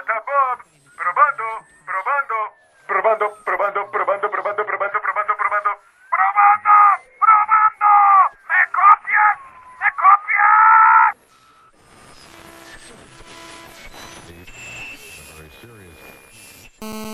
WhatsApp Bob. Probando, probando, probando, probando, probando, probando, probando, probando, probando. ¡Probando! ¡Probando! ¿Me copias? ¿Me copias? Very serious.